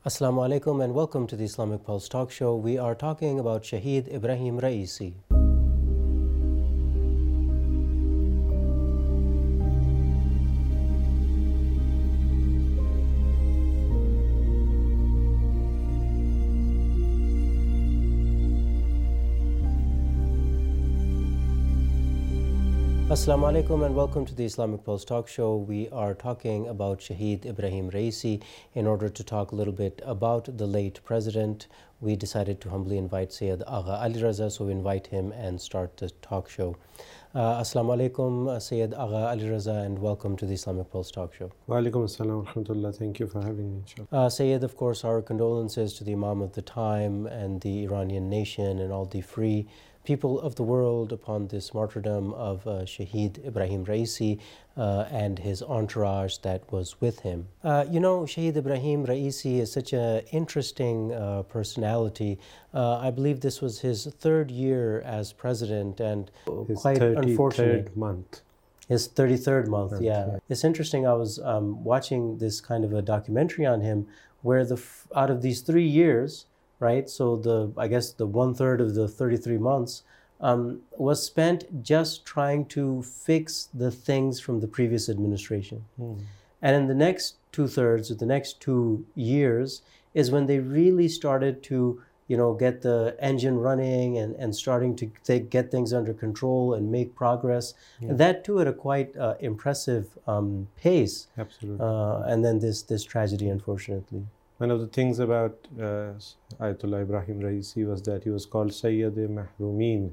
Assalamu alaikum and welcome to the Islamic Pulse Talk Show. We are talking about Shaheed Ibrahim Raisi. Assalamu alaikum and welcome to the Islamic Pulse Talk Show. We are talking about Shaheed Ibrahim Raisi. In order to talk a little bit about the late president, we decided to humbly invite Sayyid Agha Ali Raza, so we invite him and start the talk show. Assalamu alaikum, Sayyid Agha Ali Raza, and welcome to the Islamic Pulse Talk Show. Wa alaikum assalam wa rahmatullah. Thank you for having me, inshallah. Sayyid, of course, our condolences to the Imam of the time and the Iranian nation and all the free people of the world upon this martyrdom of Shaheed Ibrahim Raisi and his entourage that was with him. Shaheed Ibrahim Raisi is such an interesting personality. I believe this was his third year as president and His quite unfortunate. 33rd month. His 33rd month, Right, yeah. right. It's interesting. I was watching this kind of a documentary on him where out of these 3 years, right, so I guess the 1/3 of the 33 months was spent just trying to fix the things from the previous administration. And in the next 2/3 or the next 2 years is when they really started to, get the engine running and starting to get things under control and make progress. Yeah. And that too at a quite impressive pace. Absolutely. And then this tragedy, unfortunately. One of the things about Ayatollah Ibrahim Raisi was that he was called Sayyid-e-Mahroomeen,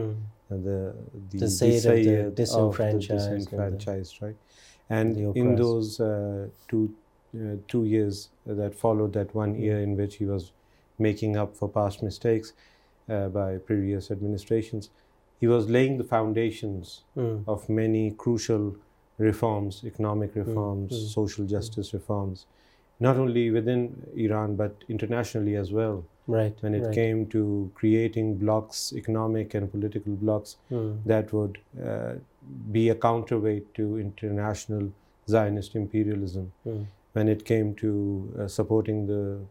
the Sayyid of the disenfranchised. disenfranchised, right? And the in oppressed. those two years that followed that 1 year in which he was making up for past mistakes by previous administrations, he was laying the foundations of many crucial reforms, economic reforms, social justice reforms, not only within Iran but internationally as well. Right. When it came to creating blocks, economic and political blocks, that would be a counterweight to international Zionist imperialism. When it came to supporting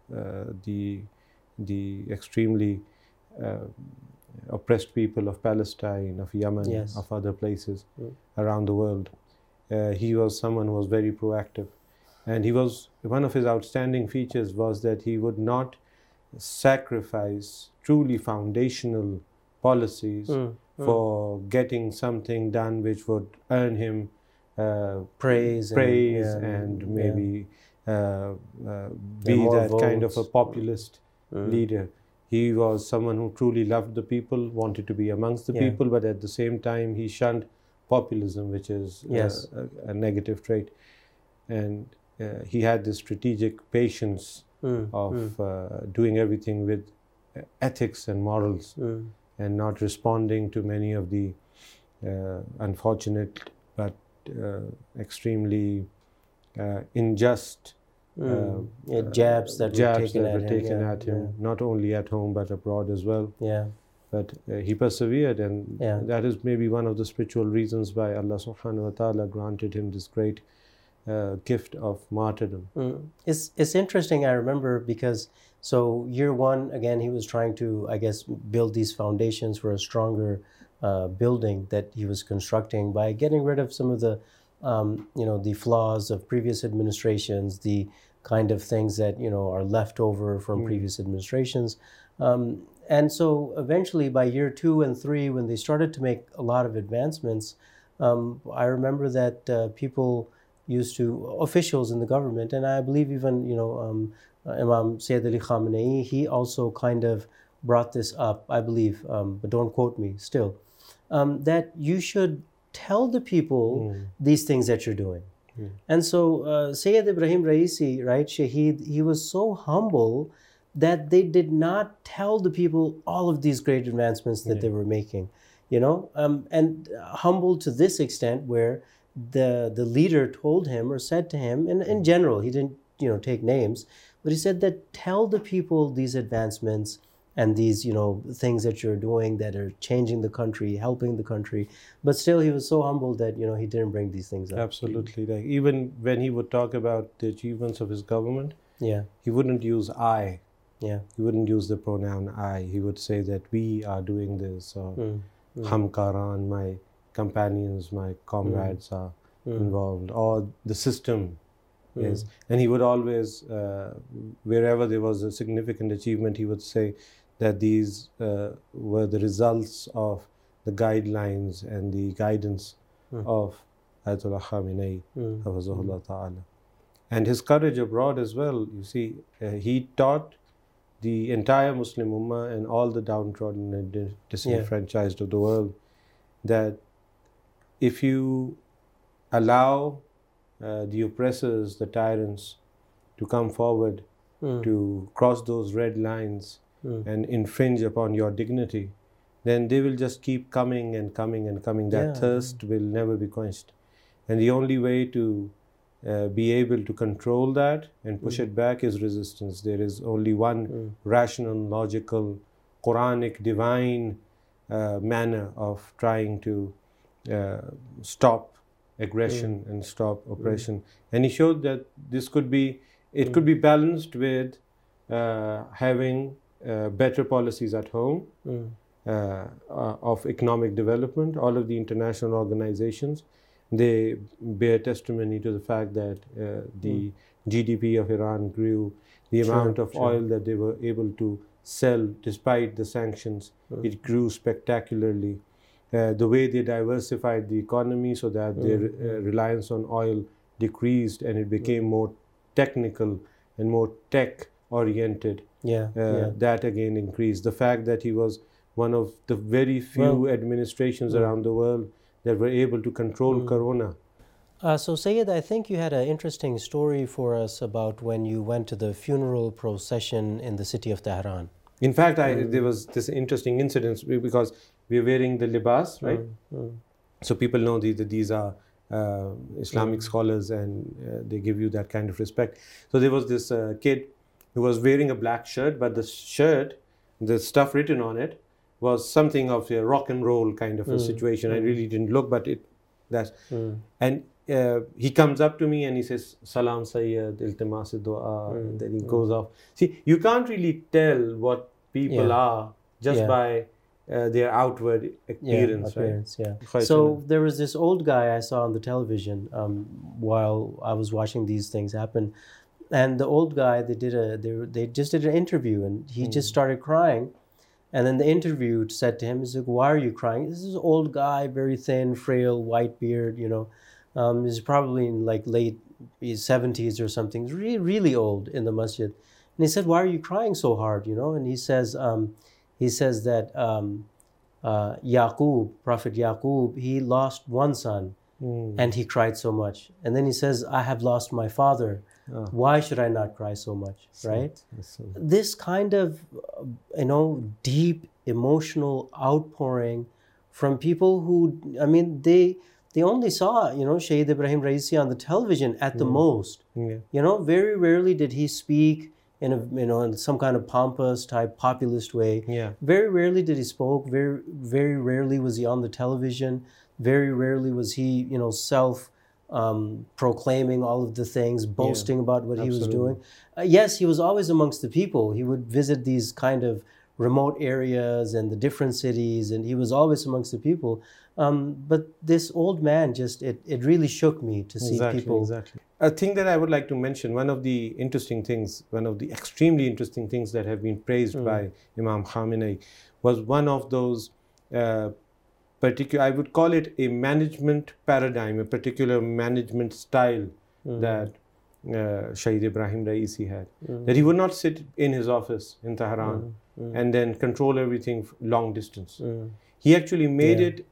the extremely oppressed people of Palestine, of Yemen, Yes. of other places around the world, he was someone who was very proactive. And one of his outstanding features was that he would not sacrifice truly foundational policies for getting something done which would earn him praise and maybe be more that kind of a votes. populist leader. He was someone who truly loved the people, wanted to be amongst the people, but at the same time he shunned populism, which is Yes. a negative trait. And he had this strategic patience of doing everything with ethics and morals and not responding to many of the unfortunate but extremely unjust jabs that were taken at him. Not only at home but abroad as well. Yeah. But he persevered, and that is maybe one of the spiritual reasons why Allah subhanahu wa ta'ala granted him this great gift of martyrdom. It's interesting, I remember, because so year one, again, he was trying to, I guess, build these foundations for a stronger building that he was constructing by getting rid of some of the, the flaws of previous administrations, the kind of things that, are left over from previous administrations. And so eventually by year 2 and 3, when they started to make a lot of advancements, I remember that officials in the government, and I believe even, Imam Sayyid Ali Khamenei, he also kind of brought this up, I believe, but don't quote me still, that you should tell the people these things that you're doing. And so Sayyid Ibrahim Raisi, right, Shaheed, he was so humble that they did not tell the people all of these great advancements that they were making, and humble to this extent where the leader told him or said to him, and in general, he didn't, take names, but he said that tell the people these advancements and these, things that you're doing that are changing the country, helping the country. But still, he was so humble that, he didn't bring these things up. Absolutely. Like even when he would talk about the achievements of his government, Yeah. he wouldn't use I. Yeah. He wouldn't use the pronoun I. He would say that we are doing this, or Hamkaran, my companions, my comrades are involved, or the system is. And he would always, wherever there was a significant achievement, he would say that these were the results of the guidelines and the guidance of Ayatollah Khamenei, Hafizahullah Ta'ala. And his courage abroad as well. You see, he taught the entire Muslim Ummah and all the downtrodden and disenfranchised of the world that if you allow the oppressors, the tyrants, to come forward, to cross those red lines and infringe upon your dignity, then they will just keep coming and coming and coming. That thirst will never be quenched. And the only way to be able to control that and push it back is resistance. There is only one rational, logical, Quranic, divine manner of trying to stop aggression and stop oppression. And he showed that this could be, it could be balanced with having better policies at home of economic development. All of the international organizations, they bear testimony to the fact that the GDP of Iran grew, the amount of oil that they were able to sell despite the sanctions, it grew spectacularly. The way they diversified the economy so that their reliance on oil decreased and it became more technical and more tech oriented. That again increased. The fact that he was one of the very few administrations around the world that were able to control Corona. So Sayyid, I think you had an interesting story for us about when you went to the funeral procession in the city of Tehran. In fact, there was this interesting incident because we are wearing the libas, right? So people know that these are Islamic scholars and they give you that kind of respect. So there was this kid who was wearing a black shirt, but the shirt, the stuff written on it, was something of a rock and roll kind of a situation. I really didn't look, but and he comes up to me and he says, "Salam Sayyid, iltimas dua," and then he goes off. See, you can't really tell what people are just by their outward appearance, right? So there was this old guy I saw on the television while I was watching these things happen, and the old guy, they just did an interview, and he just started crying. And then the interview said to him, he's like, "Why are you crying?" This is an old guy, very thin, frail, white beard, you know. He's probably in like late 70s or something. He's really, really old in the masjid. And he said, "Why are you crying so hard?" You know, and he says that Yaqub, Prophet Yaqub, he lost one son and he cried so much. And then he says, "I have lost my father. Why should I not cry so much?" Right? This kind of, deep emotional outpouring from people who, I mean, they only saw, Shaheed Ibrahim Raisi on the television at the most. Very rarely did he speak in in some kind of pompous type populist way. Very rarely did he spoke. Very, very rarely was he on the television. Very rarely was he, proclaiming all of the things, boasting about what he was doing. Yes, he was always amongst the people. He would visit these kind of remote areas and the different cities, and he was always amongst the people. But this old man it really shook me to see people. Exactly. A thing that I would like to mention, one of the extremely interesting things that have been praised by Imam Khamenei was one of those I would call it a management paradigm, a particular management style that Shaheed Ibrahim Raisi had. That he would not sit in his office in Tehran and then control everything long distance. He actually made it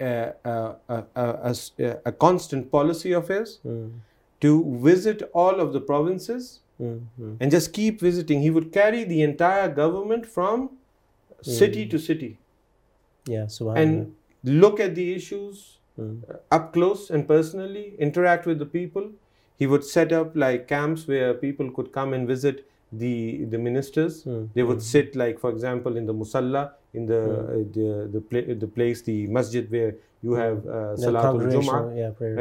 a constant policy of his to visit all of the provinces and just keep visiting. He would carry the entire government from city to city. And look at the issues up close and personally, interact with the people. He would set up like camps where people could come and visit the ministers. They would sit, like, for example, in the musalla, in the place, the masjid where you have Salatul Jummah, right?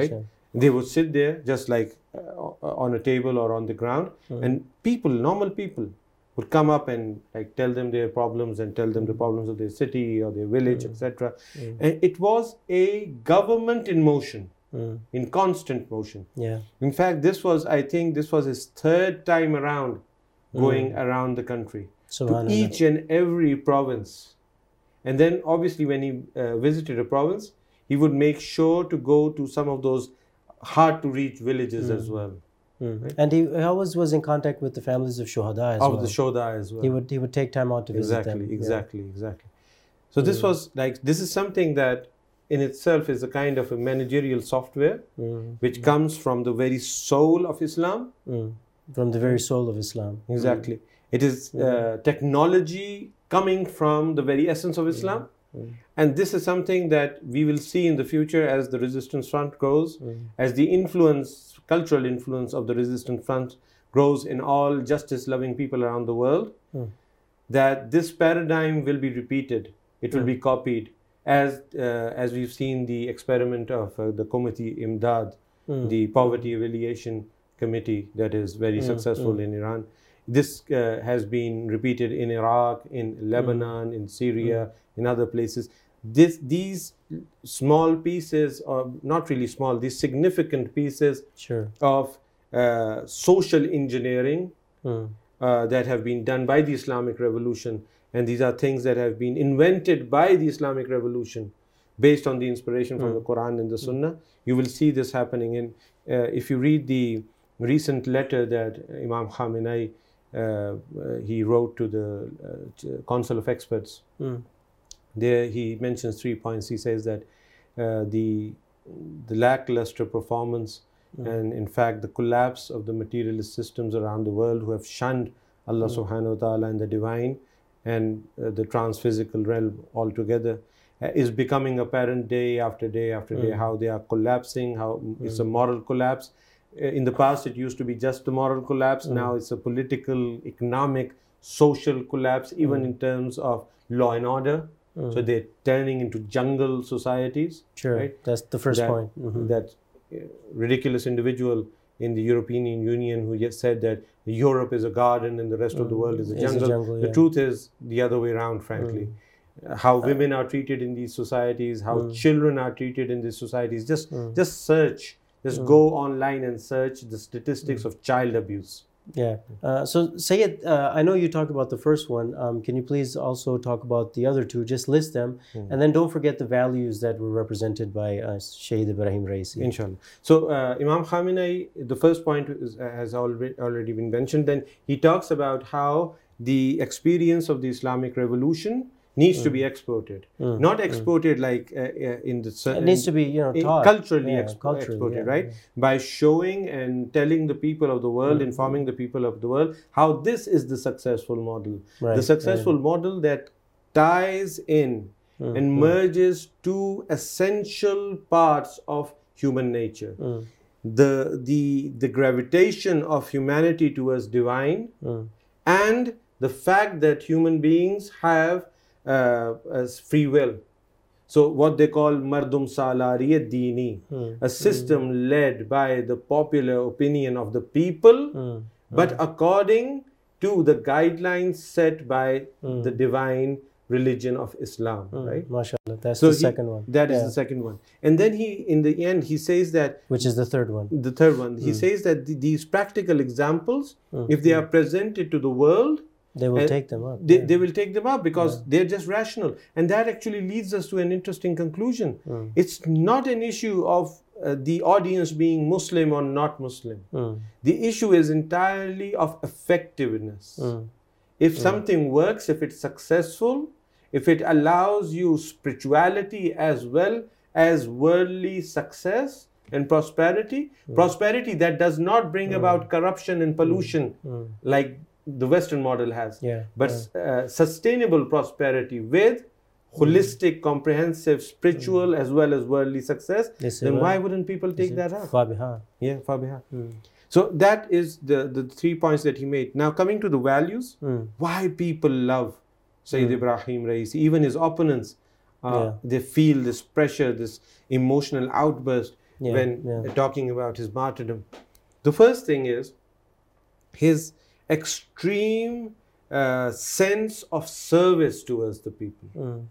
They would sit there just like on a table or on the ground, and people, normal people, would come up and like tell them their problems and tell them the problems of their city or their village, etc. And it was a government in motion, in constant motion. Yeah. In fact, I think this was his third time around going around the country to each and every province. And then obviously when he visited a province, he would make sure to go to some of those hard to reach villages as well. Right? And he always was in contact with the families of Shuhada as well. Of the Shuhada as well. He would take time out to visit them. Exactly. So this was like, this is something that in itself is a kind of a managerial software which comes from the very soul of Islam. From the very soul of Islam. Exactly. It is technology coming from the very essence of Islam. And this is something that we will see in the future as the Resistance Front grows, as the influence, cultural influence of the Resistance Front grows in all justice-loving people around the world, that this paradigm will be repeated. It will be copied, as we've seen the experiment of the Committee Imdad, the Poverty Alleviation Committee that is very successful in Iran. This has been repeated in Iraq, in Lebanon, in Syria, in other places. These small pieces, or not really small, these significant pieces of social engineering that have been done by the Islamic Revolution, and these are things that have been invented by the Islamic Revolution based on the inspiration from the Quran and the Sunnah. You will see this happening in, if you read the recent letter that Imam Khamenei he wrote to the Council of Experts. There he mentions 3 points. He says that the lackluster performance and in fact the collapse of the materialist systems around the world who have shunned Allah subhanahu wa ta'ala and the divine and the trans-physical realm altogether is becoming apparent day after day after day, how they are collapsing, how it's a moral collapse. In the past, it used to be just a moral collapse. Now it's a political, economic, social collapse, even in terms of law and order. So they're turning into jungle societies. Right? That's the first point. That ridiculous individual in the European Union who just said that Europe is a garden and the rest of the world is a jungle. The truth is the other way around, frankly. How women are treated in these societies, how children are treated in these societies. Just search. Just go online and search the statistics of child abuse. Yeah. So Sayyid, I know you talked about the first one. Can you please also talk about the other two? Just list them. And then don't forget the values that were represented by Shaheed Ibrahim Raisi. Inshallah. So Imam Khamenei, the first point has already been mentioned. Then he talks about how the experience of the Islamic Revolution needs to be exported, not exported like in the. It needs to be, taught. Culturally exported, right? By showing and telling the people of the world, informing the people of the world how this is the successful model, the successful model that ties in and merges two essential parts of human nature: the gravitation of humanity towards divine, and the fact that human beings have as free will. So what they call Mardum Salariyat Dini, a system led by the popular opinion of the people, but according to the guidelines set by the divine religion of Islam, right? MashaAllah, that's the second one. That is the second one. And then in the end, he says that... Which is the third one. The third one. He says that these practical examples, if they are presented to the world, they will take them up. They will take them up because they're just rational. And that actually leads us to an interesting conclusion. It's not an issue of the audience being Muslim or not Muslim. The issue is entirely of effectiveness. If something works, if it's successful, if it allows you spirituality as well as worldly success and prosperity, prosperity that does not bring about corruption and pollution like the Western model has, but sustainable prosperity with holistic, comprehensive, spiritual as well as worldly success, then why wouldn't people take that up? Fabiha. Yeah, Fabiha. So that is the 3 points that he made. Now coming to the values, why people love Sayyid Ibrahim Raisi, even his opponents, they feel this pressure, this emotional outburst. when talking about his martyrdom. The first thing is his extreme sense of service towards the people.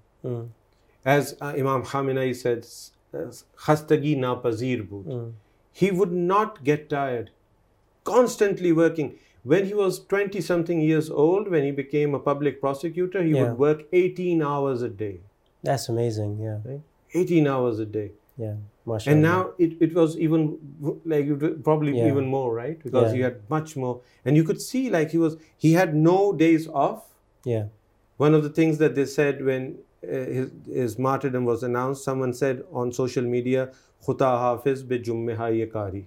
As Imam Khamenei said, khastagi napazir bud. He would not get tired, constantly working. When he was 20-something years old, when he became a public prosecutor, he would work 18 hours a day. That's amazing, yeah. Right? 18 hours a day. Yeah, mashallah. And now it was even like probably even more, right? Because he had much more. And you could see like he had no days off. Yeah. One of the things that they said when his martyrdom was announced, someone said on social media, Khuda hafiz be jumme hai kari.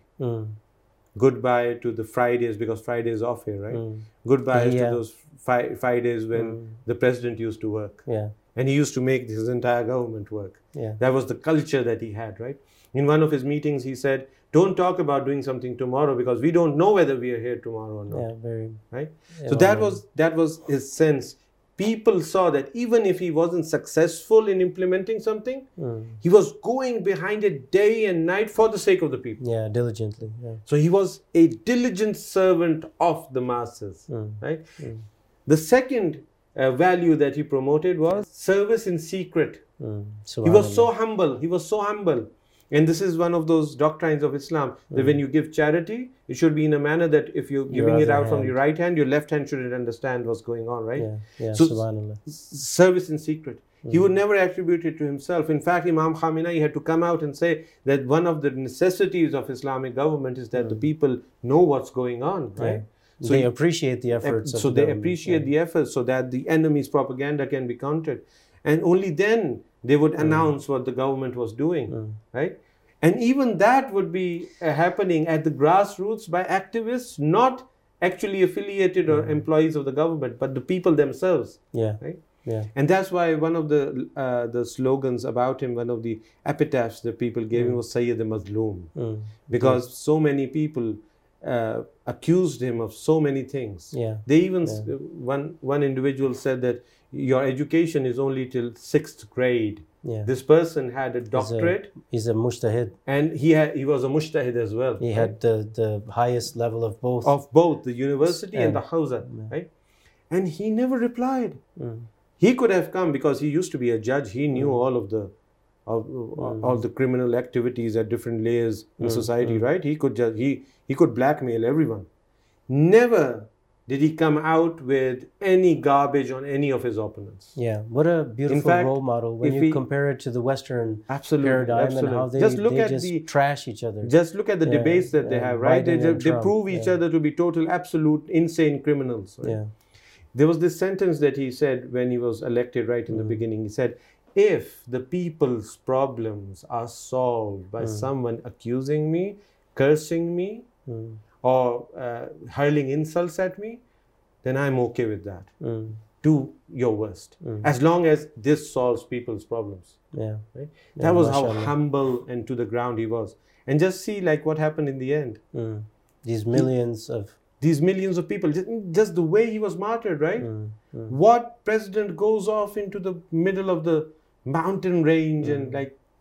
Goodbye to the Fridays, because Friday is off here, right? Goodbye to those Fridays when the president used to work. Yeah. And he used to make his entire government work. Yeah. That was the culture that he had, right? In one of his meetings, he said, don't talk about doing something tomorrow because we don't know whether we are here tomorrow or not. Yeah, very. Right? So that was his sense. People saw that even if he wasn't successful in implementing something, he was going behind it day and night for the sake of the people. Yeah, diligently. Yeah. So he was a diligent servant of the masses, right? The second value that he promoted was service in secret. He was so humble. He was so humble. And this is one of those doctrines of Islam, that when you give charity, it should be in a manner that if you're giving it out from your right hand, your left hand shouldn't understand what's going on, right? Yeah, so subhanallah. Service in secret. He would never attribute it to himself. In fact, Imam Khamenei had to come out and say that one of the necessities of Islamic government is that the people know what's going on, right? Yeah. So they appreciate the efforts. So they appreciate the efforts so that the enemy's propaganda can be countered. And only then they would announce what the government was doing, right? And even that would be happening at the grassroots by activists, not actually affiliated or employees of the government, but the people themselves. Yeah. Right? Yeah. And that's why one of the slogans about him, one of the epitaphs that people gave him was Sayyid Mazloom. Because so many people accused him of so many things. Yeah. They even, one individual said that your education is only till 6th grade. Yeah. This person had a doctorate. He's a mujtahid. And he was a mujtahid as well. He had the highest level of both. Of both, the university and the Hawza, right? And he never replied. He could have come because he used to be a judge. He knew all of the all the criminal activities at different layers in society, right? He could he could blackmail everyone. Never did he come out with any garbage on any of his opponents. Yeah, what a beautiful role model when you compare it to the Western paradigm and how they just trash each other. Just look at the debates that they have, right? They prove each other to be total, absolute, insane criminals. Right? Yeah. There was this sentence that he said when he was elected right in the beginning. He said, if the people's problems are solved by someone accusing me, cursing me, or hurling insults at me, then I'm okay with that. Do your worst. As long as this solves people's problems. Yeah. Right? That was how humble and to the ground he was. And just see like what happened in the end. These millions of people, just the way he was martyred, right? What president goes off into the middle of the mountain range and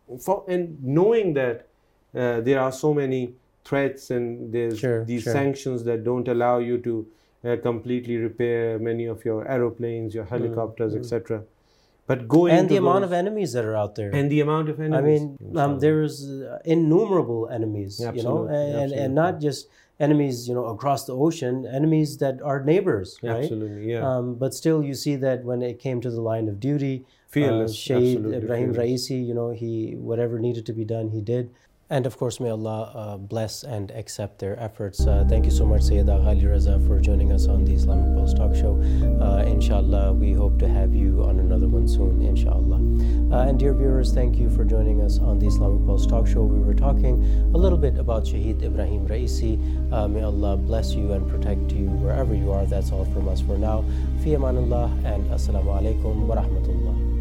and knowing that there are so many threats and there's these sanctions that don't allow you to completely repair many of your aeroplanes, your helicopters, etc. But going and the amount of enemies that are out there. And the amount of enemies. I mean, there's innumerable enemies, and not just enemies, across the ocean, enemies that are neighbors, right? Absolutely, yeah. But still, you see that when it came to the line of duty, fearless, Shaheed Ibrahim Raisi, he whatever needed to be done, he did. And of course, may Allah bless and accept their efforts. Thank you so much, Sayyida Ghali Raza, for joining us on the Islamic Pulse Talk Show. Inshallah, we hope to have you on another one soon, inshallah. And dear viewers, thank you for joining us on the Islamic Pulse Talk Show. We were talking a little bit about Shaheed Ibrahim Raisi. May Allah bless you and protect you wherever you are. That's all from us for now. Fi amanillah and assalamu alaikum wa rahmatullah.